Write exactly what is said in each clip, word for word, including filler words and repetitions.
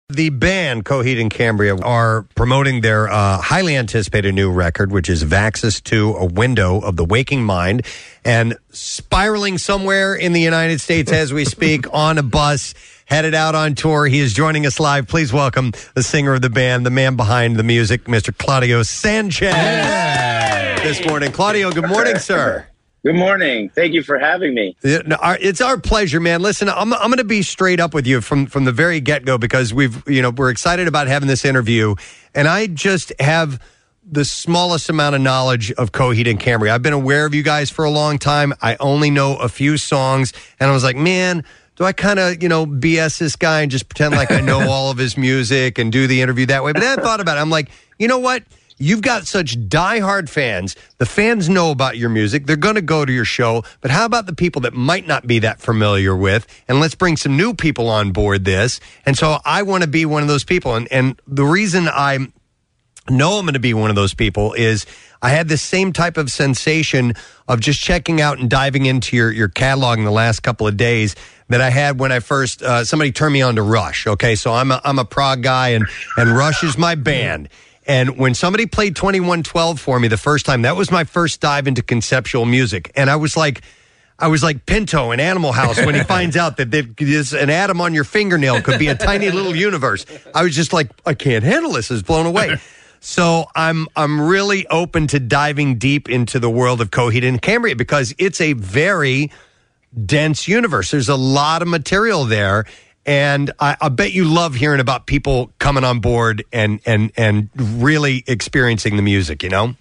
The band Coheed and Cambria are promoting their uh, highly anticipated new record, which is Vaxis two, A Window of the Waking Mind, and spiraling somewhere in the United States as we speak on a bus, headed out on tour. He is joining us live. Please welcome the singer of the band, the man behind the music, Mister Claudio Sanchez. Hey! This morning. Claudio, good morning, sir. Good morning. Thank you for having me. It's our pleasure, man. Listen, I'm I'm going to be straight up with you from from the very get-go because we've, you know, we're excited about having this interview, and I just have the smallest amount of knowledge of Coheed and Cambria. I've been aware of you guys for a long time. I only know a few songs, and I was like, man, do I kind of, you know, B S this guy and just pretend like I know all of his music and do the interview that way? But then I thought about it. I'm like, you know what? You've got such diehard fans. The fans know about your music. They're going to go to your show. But how about the people that might not be that familiar with? And let's bring some new people on board this. And so I want to be one of those people. And, and the reason I know I'm going to be one of those people is I had the same type of sensation of just checking out and diving into your, your catalog in the last couple of days that I had when I first, uh, somebody turned me on to Rush. Okay, so I'm a, I'm a prog guy, and, and Rush is my band. And when somebody played twenty-one twelve for me the first time, that was my first dive into conceptual music. And I was like, I was like Pinto in Animal House when he finds out that there's an atom on your fingernail could be a tiny little universe. I was just like, I can't handle this. I was blown away. So I'm I'm really open to diving deep into the world of Coheed and Cambria because it's a very dense universe. There's a lot of material there. And I, I bet you love hearing about people coming on board and, and, and really experiencing the music, you know?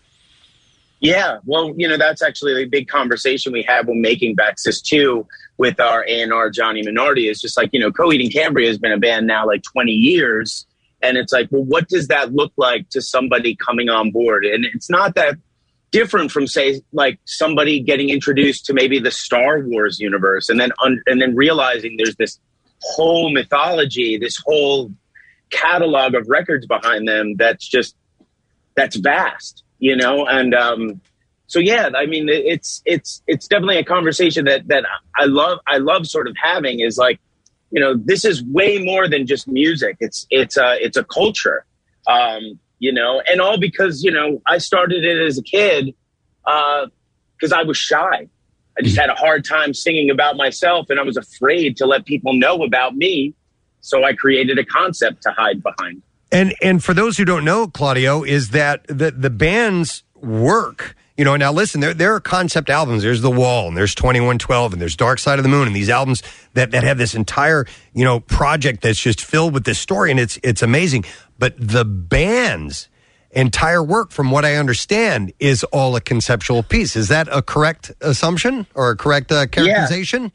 Yeah, well, you know, that's actually a big conversation we had when making Vaxis two with our A and R, Johnny Minardi. It's just like, you know, Coheed and Cambria has been a band now like twenty years. And it's like, well, what does that look like to somebody coming on board? And it's not that different from, say, like somebody getting introduced to maybe the Star Wars universe and then un- and then realizing there's this whole mythology, this whole catalog of records behind them that's just, that's vast, you know? And um, so, yeah, I mean, it's, it's, it's definitely a conversation that, that I love, I love sort of having is like, you know, this is way more than just music. It's, it's a, it's a culture, um, you know, and all because, you know, I started it as a kid uh, because I was shy. I just had a hard time singing about myself, and I was afraid to let people know about me. So I created a concept to hide behind. And and for those who don't know, Claudio, is that the, the band's work, you know, now listen, there there are concept albums. There's The Wall, and there's twenty-one twelve, and there's Dark Side of the Moon, and these albums that, that have this entire, you know, project that's just filled with this story, and it's it's amazing. But the band's entire work, from what I understand, is all a conceptual piece. Is that a correct assumption or a correct uh, characterization?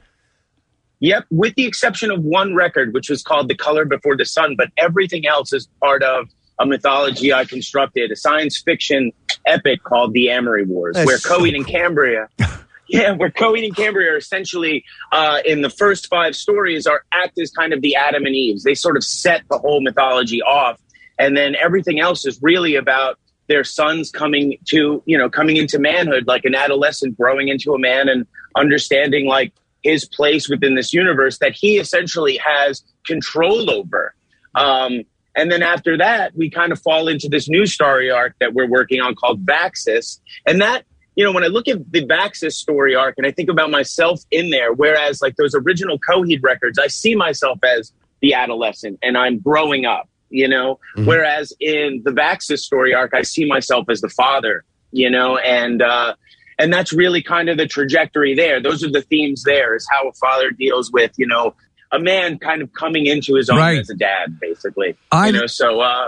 Yeah. Yep, with the exception of one record, which was called The Color Before the Sun, but everything else is part of a mythology I constructed, a science fiction epic called The Amory Wars, That's where so Coheed cool. and Cambria... Yeah, where Coheed and Cambria are essentially, uh, in the first five stories, are act as kind of the Adam and Eves. They sort of set the whole mythology off. And then everything else is really about their sons coming to, you know, coming into manhood, like an adolescent growing into a man and understanding like his place within this universe that he essentially has control over. Um, and then after that, we kind of fall into this new story arc that we're working on called Vaxis. And that, you know, when I look at the Vaxis story arc and I think about myself in there, whereas like those original Coheed records, I see myself as the adolescent and I'm growing up. You know, mm-hmm. Whereas in the Vaxis story arc, I see myself as the father, you know, and uh, and that's really kind of the trajectory there. Those are the themes there is how a father deals with, you know, a man kind of coming into his own right. as a dad, basically. I, you know, so uh,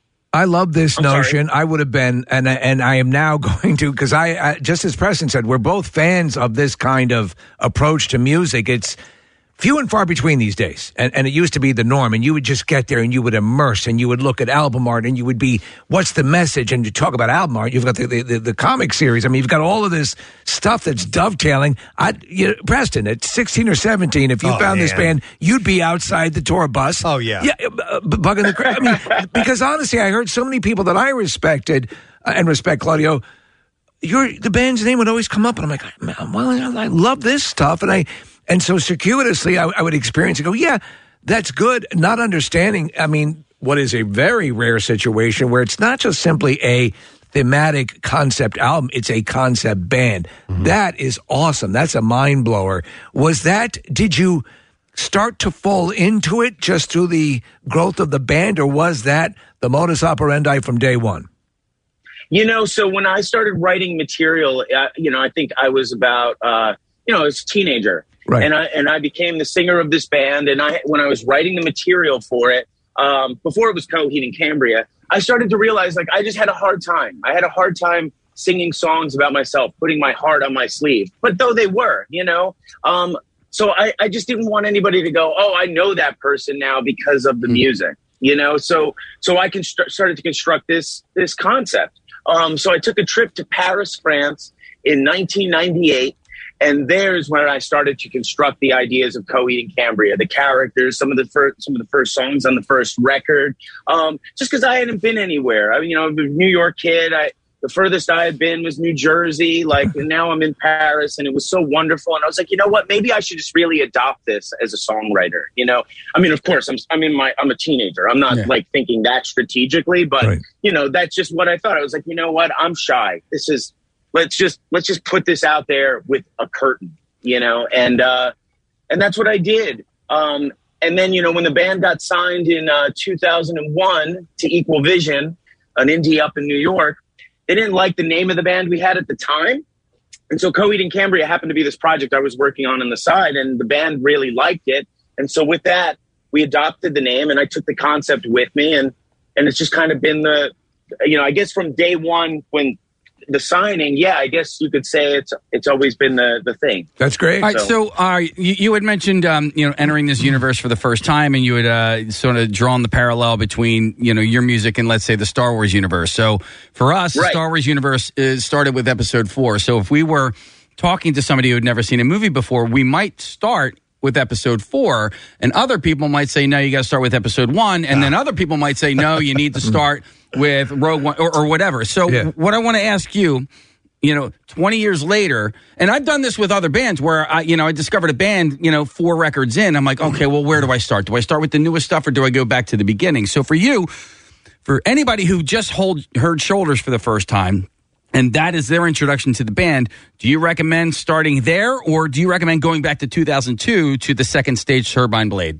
I love this I'm notion. sorry. I would have been, and and I am now going to, because I, I, just as Preston said, we're both fans of this kind of approach to music. It's few and far between these days, and, and it used to be the norm, and you would just get there and you would immerse and you would look at album art and you would be, what's the message? And you talk about album art, you've got the, the, the, the comic series. I mean, you've got all of this stuff that's dovetailing. I, you know, Preston, at sixteen or seventeen, if you oh, found man. this band, you'd be outside the tour bus. Oh, yeah. Yeah, uh, bugging the crowd. I mean, because honestly, I heard so many people that I respected uh, and respect, Claudio, your the band's name would always come up, and I'm like, man, well, I love this stuff, and I... And so circuitously, I, I would experience and go, yeah, that's good. Not understanding, I mean, what is a very rare situation where it's not just simply a thematic concept album, it's a concept band. Mm-hmm. That is awesome. That's a mind blower. Was that, did you start to fall into it just through the growth of the band, or was that the modus operandi from day one? You know, so when I started writing material, uh, you know, I think I was about, uh, you know, I was a teenager. Right. And I and I became the singer of this band. And I when I was writing the material for it, um, before it was Coheed and Cambria, I started to realize, like, I just had a hard time. I had a hard time singing songs about myself, putting my heart on my sleeve. But though they were, you know, um, so I, I just didn't want anybody to go, oh, I know that person now because of the mm-hmm. music, you know. So so I can st- started to construct this this concept. Um, so I took a trip to Paris, France in nineteen ninety-eight. And there's where I started to construct the ideas of Coheed and Cambria, the characters, some of the first, some of the first songs on the first record. Um, just because I hadn't been anywhere. I mean, you know, I'm a New York kid. I, the furthest I had been was New Jersey. Like, and now I'm in Paris, and it was so wonderful. And I was like, you know what? Maybe I should just really adopt this as a songwriter. You know, I mean, of course, I'm I'm in my I'm a teenager. I'm not yeah. like thinking that strategically, but right. you know, that's just what I thought. I was like, you know what? I'm shy. This is. Let's just let's just put this out there with a curtain, you know, and uh, and that's what I did. Um, and then, you know, when the band got signed in uh, two thousand one to Equal Vision, an indie up in New York, they didn't like the name of the band we had at the time. And so Coheed and Cambria happened to be this project I was working on on the side, and the band really liked it. And so with that, we adopted the name, and I took the concept with me, and and it's just kind of been the, you know, I guess from day one when the signing, yeah, I guess you could say it's it's always been the, the thing. That's great. All right, so, so uh, you, you had mentioned um, you know, entering this universe for the first time, and you had uh, sort of drawn the parallel between, you know, your music and, let's say, the Star Wars universe. So for us, right. the Star Wars universe is started with Episode Four. So if we were talking to somebody who had never seen a movie before, we might start with Episode Four, and other people might say, no, you got to start with Episode One, and ah. then other people might say, no, you need to start with Rogue One or, or whatever. So yeah. what I want to ask you, you know, twenty years later, and I've done this with other bands where I, you know, I discovered a band, you know, four records in. I'm like, okay, well, where do I start? Do I start with the newest stuff, or do I go back to the beginning? So for you, for anybody who just hold, heard Shoulders for the first time, and that is their introduction to the band, do you recommend starting there, or do you recommend going back to two thousand two to the Second Stage Turbine Blade?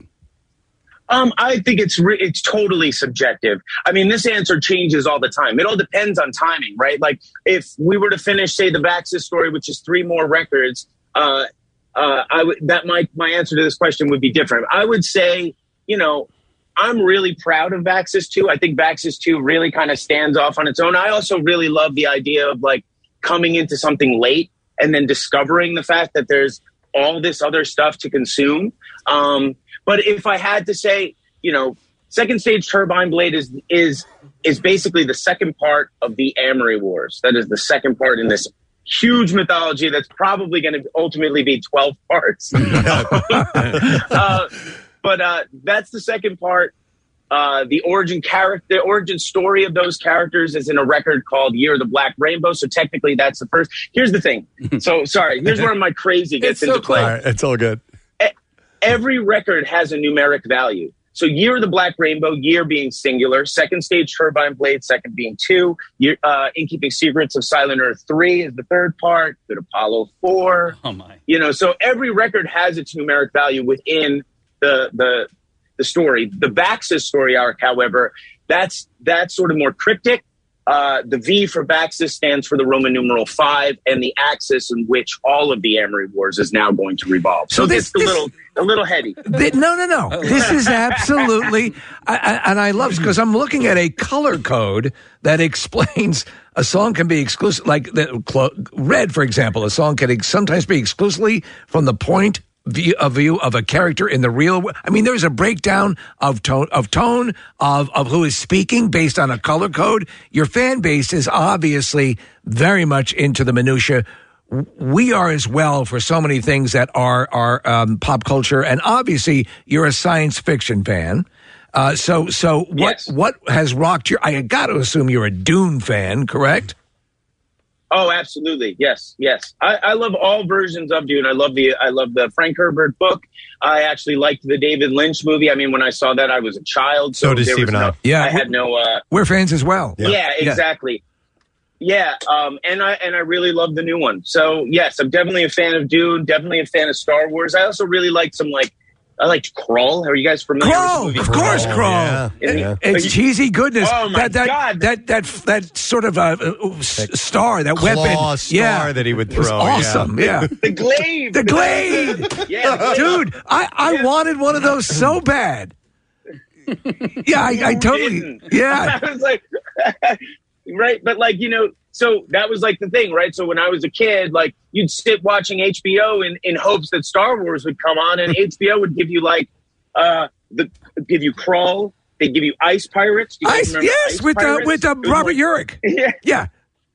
Um, I think it's re- it's totally subjective. I mean, this answer changes all the time. It all depends on timing, right? Like, if we were to finish, say, the Vaxis story, which is three more records, uh, uh, I would that my my answer to this question would be different. I would say, you know, I'm really proud of Vaxis two. I think Vaxis two really kind of stands off on its own. I also really love the idea of, like, coming into something late and then discovering the fact that there's all this other stuff to consume. Um, but if I had to say, you know, Second Stage Turbine Blade is is is basically the second part of the Amory Wars. That is the second part in this huge mythology that's probably going to ultimately be twelve parts. uh, but uh, that's the second part. Uh, the origin character, the origin story of those characters is in a record called Year of the Black Rainbow. So technically, that's the first. Here's the thing. So sorry. Here's where my crazy gets it's into so play. All right, it's all good. Every record has a numeric value. So Year of the Black Rainbow, year being singular, Second Stage Turbine Blade, second being two, year, uh, In Keeping Secrets of Silent Earth three is the third part, Good Apollo four. Oh my. You know, so every record has its numeric value within the the the story. The Vaxis story arc, however, that's that's sort of more cryptic. Uh, the V for Vaxis stands for the Roman numeral five, and the axis in which all of the Amory Wars is now going to revolve. So, so this, it's a little, a little heady. Th- no, no, no. This is absolutely, I, I, and I love it because I'm looking at a color code that explains a song can be exclusive, like the clo- red, for example. A song can ex- sometimes be exclusively from the point view of view of a character in the real. I mean, there's a breakdown of tone of tone of of who is speaking based on a color code. Your fan base is obviously very much into the minutia. We are as well for so many things that are are um, pop culture, and obviously you're a science fiction fan. Uh, so so what yes. what has rocked your? I got to assume you're a Dune fan, correct? Oh, absolutely. Yes, yes. I, I love all versions of Dune. I love the I love the Frank Herbert book. I actually liked the David Lynch movie. I mean, when I saw that, I was a child. So, so did Steve and I. No, yeah, I had no. Uh, we're fans as well. Yeah, yeah exactly. Yeah, um, and I and I really love the new one. So yes, I'm definitely a fan of Dune. Definitely a fan of Star Wars. I also really like some like. I liked Krull. Are you guys familiar Krull, with the movie? Of course, Krull. Krull. Yeah, yeah. It's cheesy goodness. Oh, my that, that, God. That, that, that, that sort of uh, uh, star, that Claw weapon. star yeah. that he would throw. It was awesome, yeah. yeah. The glaive. The glaive. yeah, the glaive. Dude, I, I Yeah. wanted one of those so bad. Yeah, I, I totally, Didn't? yeah. I was like, right. But like, you know, so that was like the thing, right? So when I was a kid, like you'd sit watching H B O in, in hopes that Star Wars would come on, and H B O would give you like, uh, the give you Krull. They give you Ice Pirates. Do you Ice, yes, Ice with uh, with uh, Robert like, Urich. Yeah. Yeah.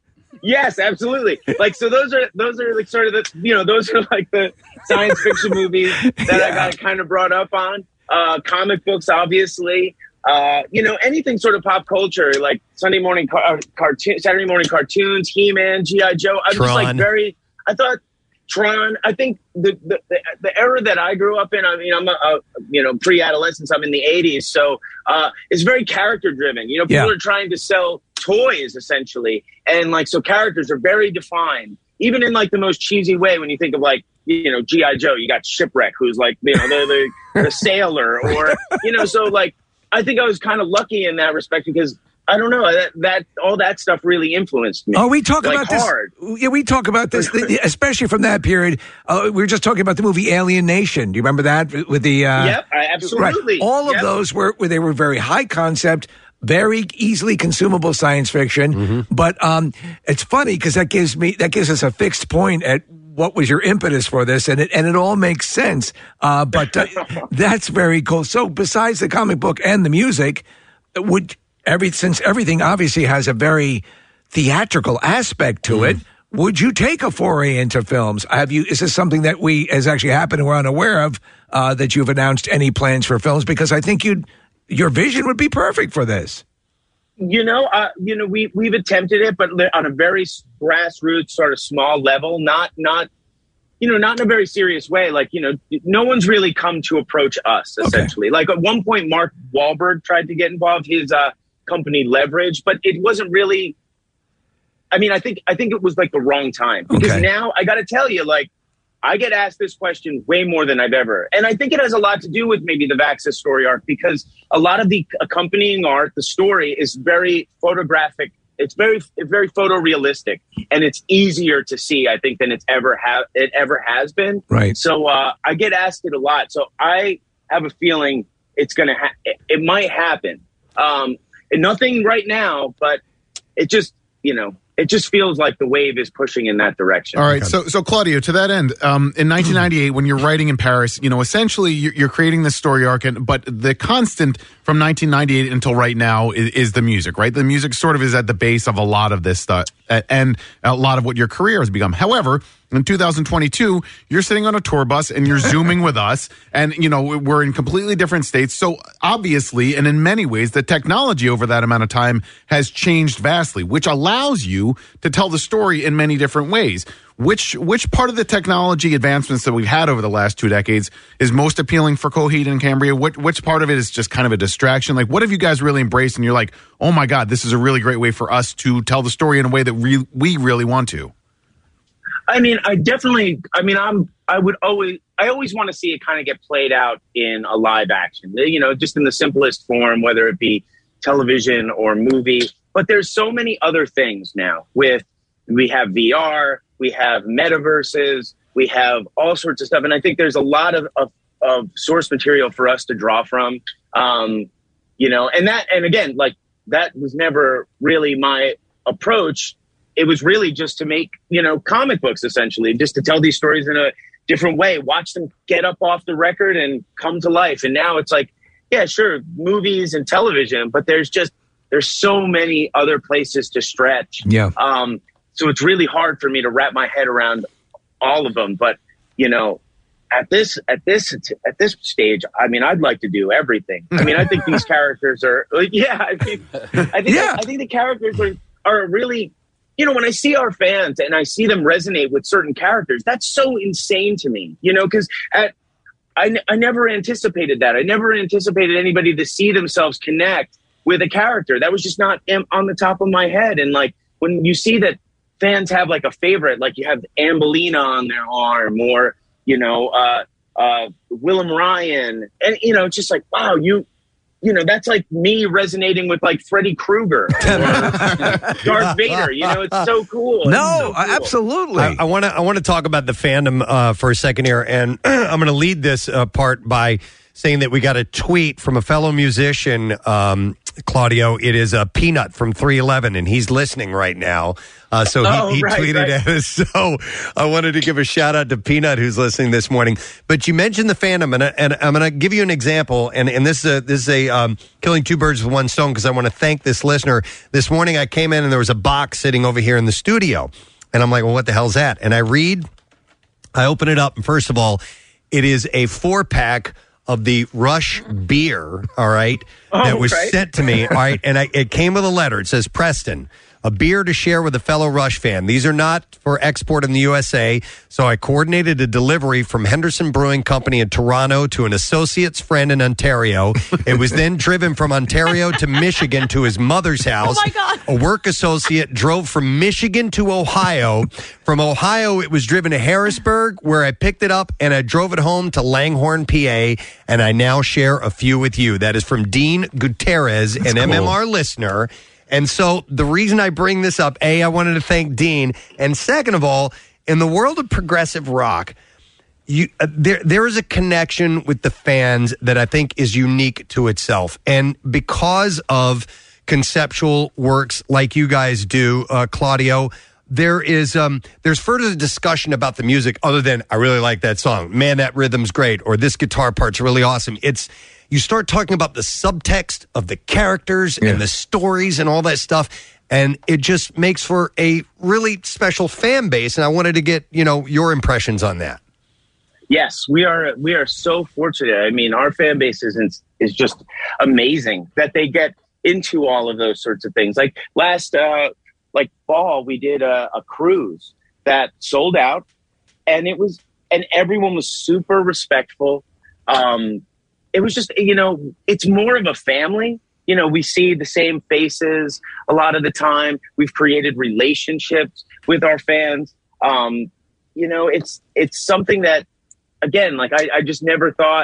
Yes, absolutely. Like, so those are those are like sort of the, you know, those are like the science fiction movies that Yeah. I got kind of brought up on. Uh, comic books, obviously. Uh, you know, anything sort of pop culture, like Sunday morning car- cartoon, Saturday morning cartoons, He-Man, G I. Joe. I'm Tron. just like very. I thought Tron. I think the, the the the era that I grew up in. I mean, I'm a, a you know pre-adolescence. I'm in the eighties, so uh, it's very character driven. You know, people Yeah. are trying to sell toys essentially, and like so characters are very defined, even in like the most cheesy way. When you think of like you know G I. Joe, you got Shipwreck, who's like you know the the, the sailor, or you know so like I think I was kind of lucky in that respect because. I don't know that, that all that stuff really influenced me. Oh, we talk like, about this. hard. Yeah, we talk about this, especially from that period. Uh, we were just talking about the movie Alien Nation. Do you remember that with the? Uh, Yep, I, absolutely. Right. All of Yep. those were where they were very high concept, very easily consumable science fiction. Mm-hmm. But um, it's funny because that gives me that gives us a fixed point at what was your impetus for this, and it and it all makes sense. Uh, but uh, that's very cool. So besides the comic book and the music, would every since everything obviously has a very theatrical aspect to Mm. it, would you take a foray into films? Have you? Is this something that we has actually happened and we're unaware of? Uh, that you've announced any plans for films? Because I think you'd your vision would be perfect for this. You know, uh, you know, we we've attempted it, but on a very grassroots, sort of small level, not not, you know, not in a very serious way. Like, you know, no one's really come to approach us. Essentially, okay. Like at one point, Mark Wahlberg tried to get involved. His uh, company Leverage, but it wasn't really. I mean, I think I think it was like the wrong time because Okay. now I got to tell you, like, I get asked this question way more than I've ever. And I think it has a lot to do with maybe the Vaxis story arc because a lot of the accompanying art, the story is very photographic. It's very, very photorealistic and it's easier to see, I think, than it's ever have it ever has been. Right. So uh, I get asked it a lot. So I have a feeling it's going to, ha- it, it might happen. Um, and nothing right now, but it just, you know, it just feels like the wave is pushing in that direction. All right. So, so Claudio, to that end, um, in nineteen ninety-eight, when you're writing in Paris, you know, essentially you're, you're creating this story arc, and, but the constant from nineteen ninety-eight until right now is, is the music, right? The music sort of is at the base of a lot of this stuff and a lot of what your career has become. However, in two thousand twenty-two, you're sitting on a tour bus and you're Zooming with us, and, you know, we're in completely different states. So obviously, and in many ways, the technology over that amount of time has changed vastly, which allows you to tell the story in many different ways. Which which part of the technology advancements that we've had over the last two decades is most appealing for Coheed and Cambria? Which, which part of it is just kind of a distraction? Like, what have you guys really embraced? And you're like, oh my God, this is a really great way for us to tell the story in a way that re- we really want to. I mean, I definitely, I mean, I'm, I would always, I always want to see it kind of get played out in a live action, you know, just in the simplest form, whether it be television or movie. But there's so many other things now with, we have V R, we have metaverses, we have all sorts of stuff. And I think there's a lot of, of, of source material for us to draw from, um, you know, and that, and again, like that was never really my approach. It was really just to make, you know, comic books, essentially, just to tell these stories in a different way, watch them get up off the record and come to life. And now it's like, yeah, sure, movies and television, but there's just, there's so many other places to stretch. Yeah. Um, so it's really hard for me to wrap my head around all of them. But, you know, at this, at this, at this stage, I mean, I'd like to do everything. I mean, I think these characters are, yeah, I think, I think, Yeah. I think the characters are, are really, you know, when I see our fans and I see them resonate with certain characters, that's so insane to me, you know, because at I, I never anticipated that. I never anticipated anybody to see themselves connect with a character. That was just not on the top of my head. And like when you see that fans have like a favorite, like you have Ambelina on their arm, or, you know, uh, uh, Willem Ryan, and, you know, just like, wow, you, you know, that's like me resonating with like Freddy Krueger or you know, Darth Vader. You know, it's so cool. No, so cool. absolutely. I want to I want to talk about the fandom uh, for a second here, and I'm going to lead this uh, part by saying that we got a tweet from a fellow musician, um, Claudio. It is a Peanut from three eleven, and he's listening right now. Uh, so he, oh, he right, tweeted right. at us. So I wanted to give a shout out to Peanut, who's listening this morning. But you mentioned the fandom, and, and I'm going to give you an example. And, and this is a, this is a um, killing two birds with one stone, because I want to thank this listener. This morning I came in and there was a box sitting over here in the studio, and I'm like, well, what the hell's that? And I read, I open it up, and first of all, it is a four pack of the Rush beer, all right, oh, that was right. sent to me, all right, and I, it came with a letter. It says, Preston, a beer to share with a fellow Rush fan. These are not for export in the U S A, so I coordinated a delivery from Henderson Brewing Company in Toronto to an associate's friend in Ontario. It was then driven from Ontario to Michigan to his mother's house. Oh, my God. A work associate drove from Michigan to Ohio. From Ohio, it was driven to Harrisburg, where I picked it up, and I drove it home to Langhorne, P A, and I now share a few with you. That is from Dean Gutierrez, That's an cool. M M R listener. And so the reason I bring this up, A, I wanted to thank Dean, and second of all, in the world of progressive rock, you, uh, there there is a connection with the fans that I think is unique to itself. And because of conceptual works like you guys do, uh, Claudio, there is um, there's further discussion about the music other than, I really like that song. Man, that rhythm's great. Or this guitar part's really awesome. It's you start talking about the subtext of the characters Yeah. and the stories and all that stuff. And it just makes for a really special fan base. And I wanted to get, you know, your impressions on that. Yes, we are. We are so fortunate. I mean, our fan base is is just amazing that they get into all of those sorts of things. Like last, uh, like fall, we did a, a cruise that sold out, and it was, and everyone was super respectful. Um, it was just, you know, it's more of a family. You know, we see the same faces a lot of the time. We've created relationships with our fans. Um, you know, it's it's something that, again, like I, I just never thought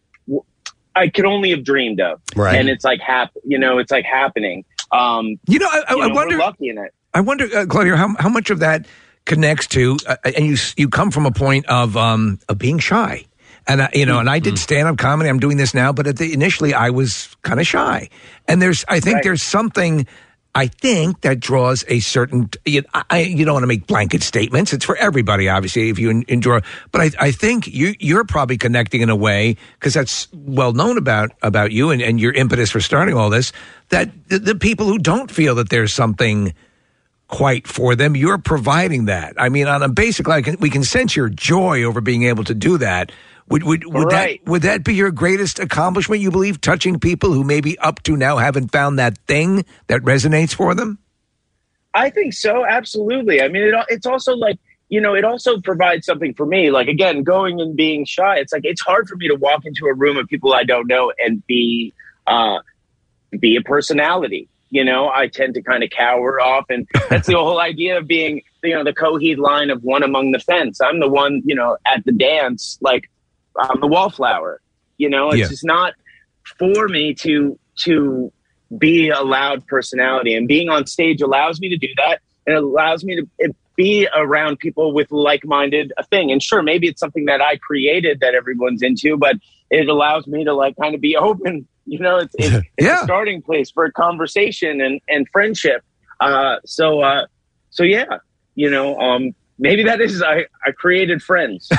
I could only have dreamed of. Right. And it's like hap- you know, it's like happening. Um, You know, I, I, you know, I wonder. we're lucky in it. I wonder, uh, Claudia, how how much of that connects to, uh, and you you come from a point of um of being shy, and I, you know, and I did stand up comedy. I'm doing this now, but at the, initially I was kind of shy, and there's I think Right. there's something. I think that draws a certain. You, I, you don't want to make blanket statements. It's for everybody, obviously, if you en- enjoy. But I, I think you, you're probably connecting in a way, because that's well known about about you and, and your impetus for starting all this. That the, the people who don't feel that there's something quite for them, you're providing that. I mean, on a basic level, we can sense your joy over being able to do that. Would would would Right. that would that be your greatest accomplishment? You believe, touching people who maybe up to now haven't found that thing that resonates for them? I think so. Absolutely. I mean, it, it's also like, you know, it also provides something for me. Like, again, going and being shy. It's like, it's hard for me to walk into a room of people I don't know and be, uh, be a personality. You know, I tend to kind of cower off, and that's the whole idea of being, you know, the Coheed line of one among the fence. I'm the one, you know, at the dance, like I'm the wallflower. You know, it's Yeah. just not for me to to be a loud personality, and being on stage allows me to do that, and it allows me to be around people with like-minded a thing. And sure, maybe it's something that I created that everyone's into, but it allows me to like kind of be open. You know, it's, it's, it's Yeah. a starting place for a conversation and, and friendship. Uh, so, uh, so yeah, you know, um, maybe that is I, I created friends.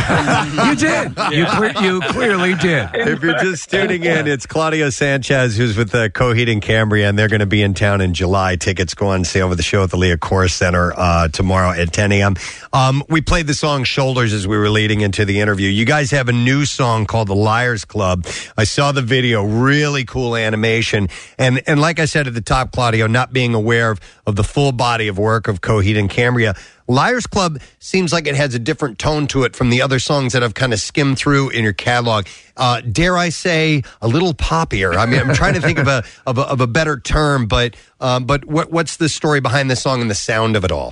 You did. You, cle- you clearly did. If you're just tuning in, it's Claudio Sanchez who's with the Coheed and Cambria, and they're going to be in town in July. Tickets go on sale with the show at the Leah Corr Center uh, tomorrow at ten a.m. Um, we played the song Shoulders as we were leading into the interview. You guys have a new song called The Liars Club. I saw the video, really cool animation. And and like I said at the top, Claudio, not being aware of, of the full body of work of Coheed and Cambria, Liars Club seems like it has a different tone to it from the other songs that I've kind of skimmed through in your catalog. Uh, dare I say, a little poppier. I mean, I'm trying to think of a of a, of a better term, but um, but what, what's the story behind the song and the sound of it all?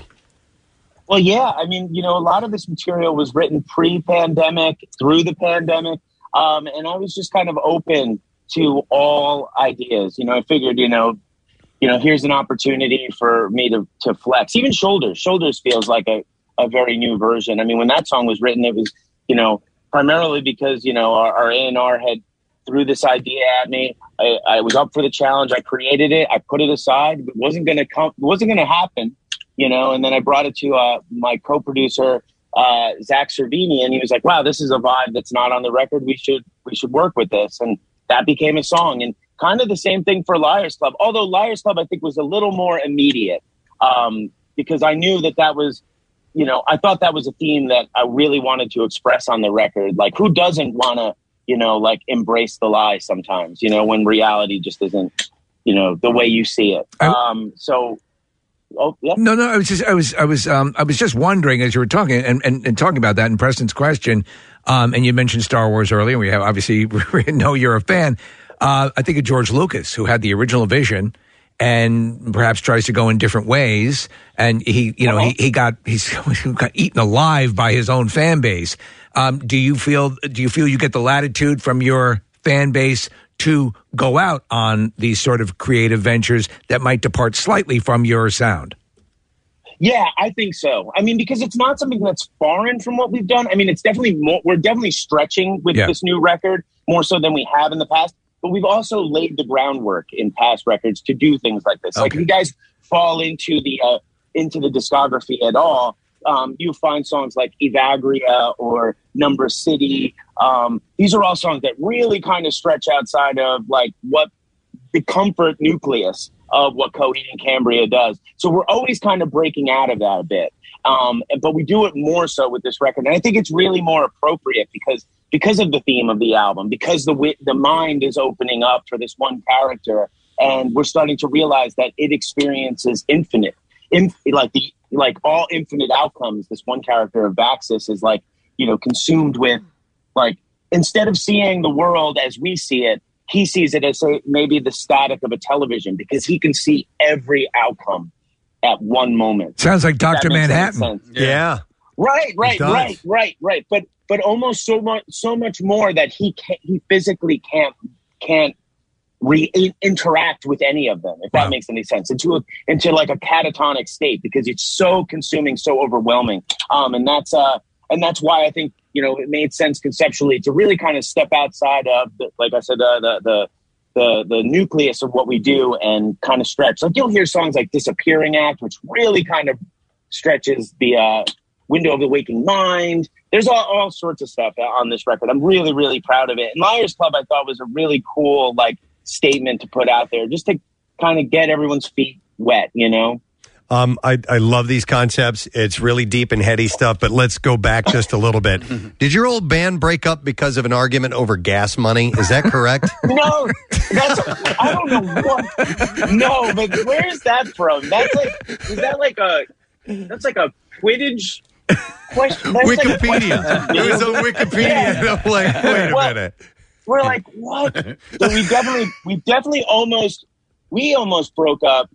Well, yeah, I mean, you know, a lot of this material was written pre-pandemic, through the pandemic, um, and I was just kind of open to all ideas. You know, I figured, you know, you know, here's an opportunity for me to, to flex. Even Shoulders. Shoulders feels like a, a very new version. I mean, when that song was written, it was, you know, primarily because, you know, our, our A and R had threw this idea at me. I, I was up for the challenge. I created it. I put it aside. It wasn't going to come. It wasn't going to happen, you know, and then I brought it to uh, my co-producer, uh, Zach Cervini, and he was like, wow, this is a vibe that's not on the record. We should, we should work with this. And that became a song. And kind of the same thing for Liars Club, although Liars Club, I think, was a little more immediate um, because I knew that that was, you know, I thought that was a theme that I really wanted to express on the record. Like, who doesn't want to, you know, like embrace the lie sometimes, you know, when reality just isn't, you know, the way you see it. Um, so, oh, yeah. No, no, I was just, I was, I was, um, I was just wondering as you were talking and, and, and talking about that in Preston's question, um, and you mentioned Star Wars earlier. We have obviously we know you're a fan. Uh, I think of George Lucas, who had the original vision and perhaps tries to go in different ways. And he, you know, uh-huh. he, he got, he's he got eaten alive by his own fan base. Um, do you feel, do you feel you get the latitude from your fan base to go out on these sort of creative ventures that might depart slightly from your sound? Yeah, I think so. I mean, because it's not something that's foreign from what we've done. I mean, it's definitely more, we're definitely stretching with yeah. this new record more so than we have in the past. But we've also laid the groundwork in past records to do things like this. Okay. Like if you guys fall into the uh, into the discography at all, um, you find songs like Evagria or Number City. Um, these are all songs that really kind of stretch outside of like what the comfort nucleus of what Coheed and Cambria does. So we're always kind of breaking out of that a bit. Um, but we do it more so with this record. And I think it's really more appropriate because because of the theme of the album, because the the mind is opening up for this one character, and we're starting to realize that it experiences infinite, inf- like the like all infinite outcomes. This one character of Baxis is like, you know, consumed with, like, instead of seeing the world as we see it, he sees it as say, maybe the static of a television because he can see every outcome at one moment. Sounds like Doctor Manhattan. Yeah. yeah. Right, right, right, right, right. But but almost so much so much more that he can't, he physically can't can't re interact with any of them, if wow. that makes any sense, into a, into like a catatonic state because it's so consuming, so overwhelming. Um, and that's uh and that's why I think, you know, it made sense conceptually to really kind of step outside of the, like I said, uh, the the the the nucleus of what we do and kind of stretch. Like you'll hear songs like Disappearing Act, which really kind of stretches the uh, window of the waking mind. There's all, all sorts of stuff on this record. I'm really, really proud of it. And Liars Club, I thought, was a really cool like statement to put out there, just to kind of get everyone's feet wet, you know? Um, I, I love these concepts. It's really deep and heady stuff, but let's go back just a little bit. Did your old band break up because of an argument over gas money? Is that correct? No, that's, I don't know what. No, but where's that from? That's like, is that like a, that's like a Quidditch question? That's Wikipedia. Like it was on Wikipedia. Yeah. I'm like, wait a well, minute. We're like, what? So we definitely, we definitely almost, we almost broke up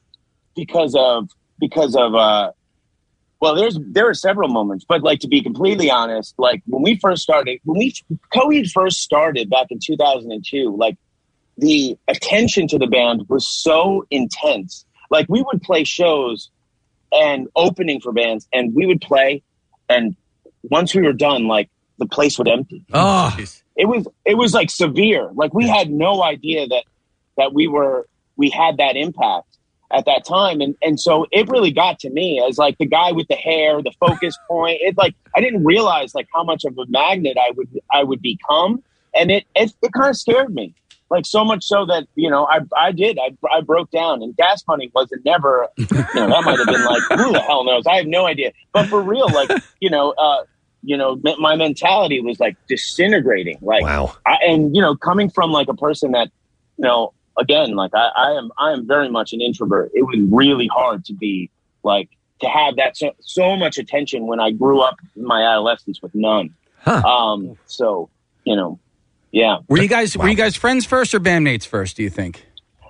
because of, because of, uh, well, there's, there are several moments, but like, to be completely honest, like when we first started, when we, Coheed first started back in two thousand two, like the attention to the band was so intense. Like we would play shows and opening for bands and we would play. And once we were done, like the place would empty. Oh, it was, it was like severe. Like we had no idea that, that we were, we had that impact. at that time. And, and so it really got to me as like the guy with the hair, the focus point. It like, I didn't realize like how much of a magnet I would, I would become. And it, it, it kind of scared me. Like so much so that, you know, I, I did, I, I broke down, and Gas Money wasn't never, you know, that might've been like, who the hell knows? I have no idea. But for real, like, you know, uh, you know, my mentality was like disintegrating. Like, wow. I, and, you know, coming from like a person that, you know, again, like I, I am, I am very much an introvert. It was really hard to be like, to have that so, so much attention when I grew up in my adolescence with none. Huh. Um, so, you know, yeah. Were you guys, wow. were you guys friends first or bandmates first, do you think?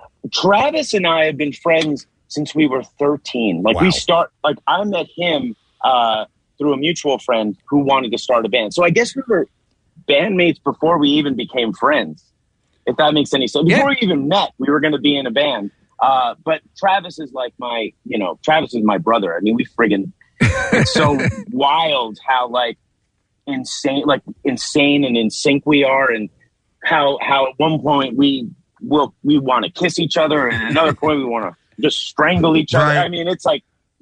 Travis and I have been friends since we were thirteen. Like wow. we start, like I met him, uh, through a mutual friend who wanted to start a band. So I guess we were bandmates before we even became friends. If that makes any sense. Before yeah. we even met, we were going to be in a band. Uh, but Travis is like my, you know, Travis is my brother. I mean, we friggin', it's so wild how like insane, like insane and in sync we are. And how, how at one point we will, we want to kiss each other. And at another point we want to just strangle each other. Right. I mean, it's like,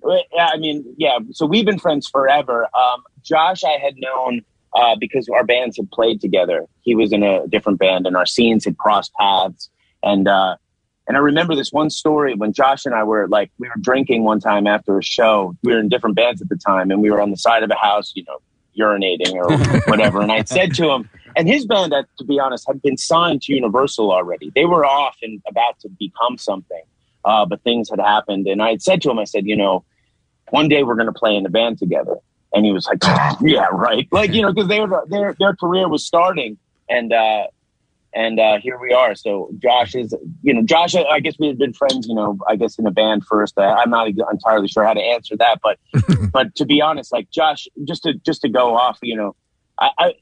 I mean, yeah. So we've been friends forever. Um, Josh, I had known, Uh, because our bands had played together. He was in a different band and our scenes had crossed paths. And, uh, and I remember this one story when Josh and I were like, we were drinking one time after a show. We were in different bands at the time and we were on the side of a house, you know, urinating or whatever. And I said to him, and his band, to be honest, had been signed to Universal already. They were off and about to become something. Uh, but things had happened. And I had said to him, I said, you know, one day we're going to play in a band together. And he was like, yeah, right. Like, you know, because they were, their their career was starting. And uh, and uh, here we are. So Josh is, you know, Josh, I guess we had been friends, you know, I guess in a band first. Uh, I'm not entirely sure how to answer that. But but to be honest, like Josh, just to just to go off, you know, I, I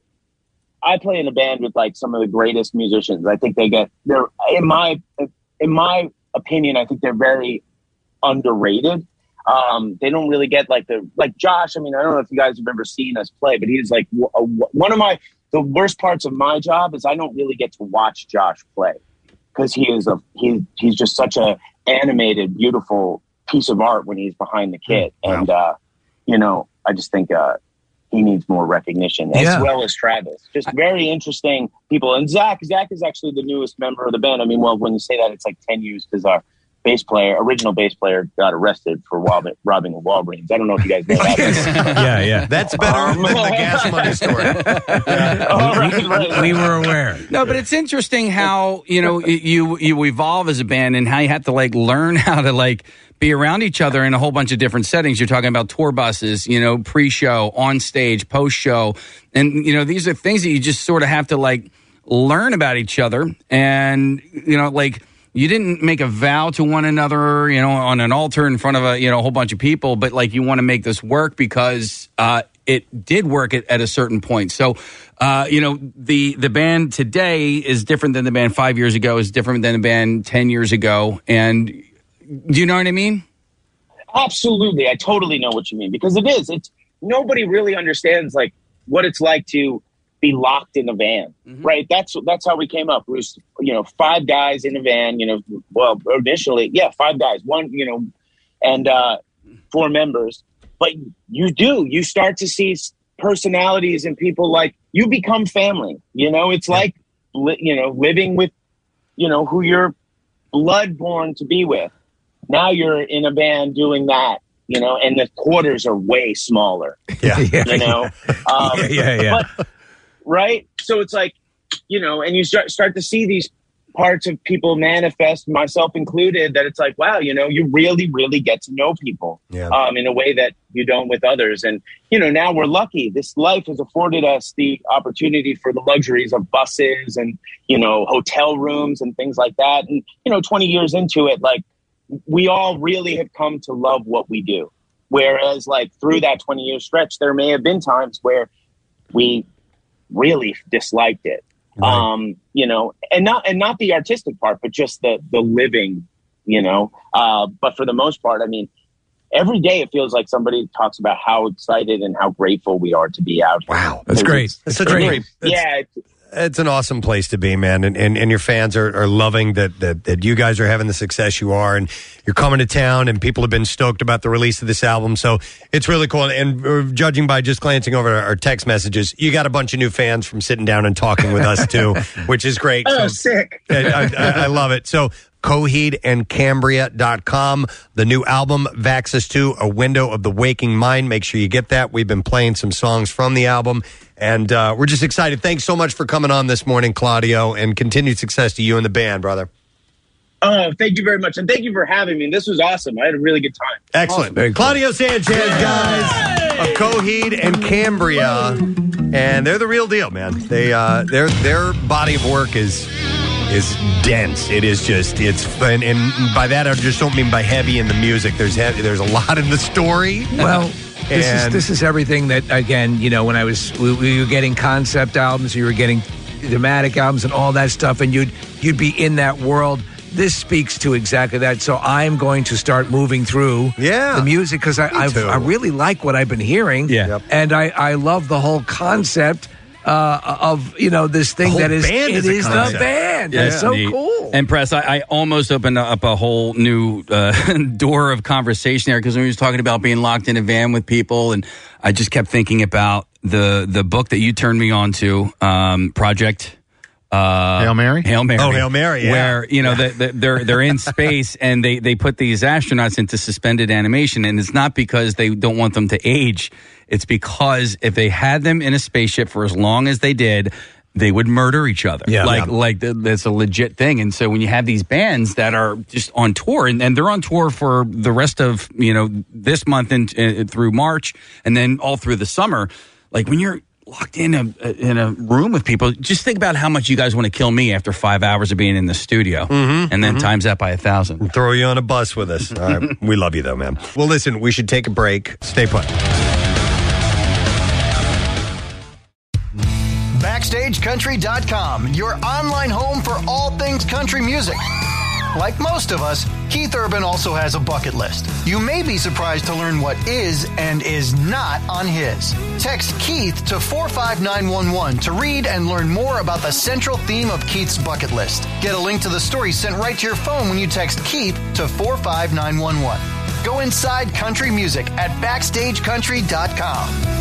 I play in a band with like some of the greatest musicians. I think they get, they're, in my in my opinion, I think they're very underrated. Um, they don't really get like the, like Josh. I mean, I don't know if you guys have ever seen us play, but he's like w- a, one of my, the worst parts of my job is I don't really get to watch Josh play because he is a, he, he's just such a animated, beautiful piece of art when he's behind the kit. Wow. And, uh, you know, I just think, uh, he needs more recognition as yeah. well as Travis. Just very interesting people. And Zach, Zach is actually the newest member of the band. I mean, well, when you say that, it's like ten years because our bass player, original bass player, got arrested for robbing, robbing a Walgreens. I don't know if you guys know that. yeah, yeah. That's better um, than the Gas Money story. Yeah. Oh, right, right. We were aware. No, but it's interesting how, you know, you you evolve as a band and how you have to, like, learn how to, like, be around each other in a whole bunch of different settings. You're talking about tour buses, you know, pre-show, on stage, post-show. And, you know, these are things that you just sort of have to, like, learn about each other. And, you know, like, you didn't make a vow to one another, you know, on an altar in front of a, you know, a whole bunch of people, but like you want to make this work because uh, it did work at, at a certain point. So, uh, you know, the the band today is different than the band five years ago, is different than the band ten years ago. And do you know what I mean? Absolutely. I totally know what you mean because it is. It's nobody really understands like what it's like to be locked in a van, mm-hmm. right? That's that's how we came up. It was, you know, five guys in a van, you know, well, initially, yeah, five guys, one, you know, and uh, four members. But you do, you start to see personalities and people like, you become family, you know, it's yeah. like, you know, living with, you know, who you're blood born to be with. Now you're in a band doing that, you know, and the quarters are way smaller, yeah, yeah. you know? Um, yeah, yeah, yeah. But, right? So it's like, you know, and you start start to see these parts of people manifest, myself included, that it's like, wow, you know, you really, really get to know people yeah. um, in a way that you don't with others. And, you know, now we're lucky. This life has afforded us the opportunity for the luxuries of buses and, you know, hotel rooms and things like that. And, you know, twenty years into it, like, we all really have come to love what we do. Whereas, like, through that twenty-year stretch, there may have been times where we really disliked it, right. um, you know, and not and not the artistic part, but just the the living, you know. Uh, but for the most part, I mean, every day it feels like somebody talks about how excited and how grateful we are to be out here. Wow, that's great. That's such great. a great. Yeah. It's, It's an awesome place to be, man, and and, and your fans are, are loving that, that that you guys are having the success you are, and you're coming to town, and people have been stoked about the release of this album. So it's really cool. And uh, judging by just glancing over our text messages, you got a bunch of new fans from sitting down and talking with us too, which is great. Oh, so, sick! I, I, I love it. So Coheed and Cambria dot com, the new album Vaxis two, A Window of the Waking Mind. Make sure you get that. We've been playing some songs from the album. And uh, we're just excited. Thanks so much for coming on this morning, Claudio, and continued success to you and the band, brother. Oh, thank you very much. And thank you for having me. This was awesome. I had a really good time. Excellent. Awesome. Claudio cool. Sanchez, guys, of Coheed and Cambria. And they're the real deal, man. They uh, their their body of work is is dense. It is just, it's fun. And by that, I just don't mean by heavy in the music. There's heavy, there's a lot in the story. Well... This is this is everything that, again, you know, when I was we, we were getting concept albums, you were getting thematic albums and all that stuff, and you'd you'd be in that world. This speaks to exactly that. So I'm going to start moving through yeah. the music because I I've, I really like what I've been hearing. Yeah. Yep. And I, I love the whole concept uh, of, you know, this thing that is, band it is, is the band. Yeah, That's so neat. cool. And Press, I, I almost opened up a whole new uh, door of conversation there because when we was talking about being locked in a van with people, and I just kept thinking about the the book that you turned me on to, um, Project uh, Hail Mary. Hail Mary. Oh, Hail Mary. Yeah. Where you know yeah. the, the, they're they're in space and they they put these astronauts into suspended animation, and it's not because they don't want them to age. It's because if they had them in a spaceship for as long as they did, they would murder each other. Yeah. Like, Yeah. like th- that's a legit thing. And so when you have these bands that are just on tour, and, and they're on tour for the rest of, you know, this month and uh, through March, and then all through the summer, like when you're locked in a in a room with people, just think about how much you guys want to kill me after five hours of being in the studio, mm-hmm, and then mm-hmm. times that by a thousand. Throw you on a bus with us. All right. We love you, though, man. Well, listen, we should take a break. Stay put. Backstage Country dot com, your online home for all things country music. Like most of us, Keith Urban also has a bucket list. You may be surprised to learn what is and is not on his. Text Keith to four five nine one one to read and learn more about the central theme of Keith's bucket list. Get a link to the story sent right to your phone when you text Keith to four five nine one one. Go inside country music at Backstage Country dot com.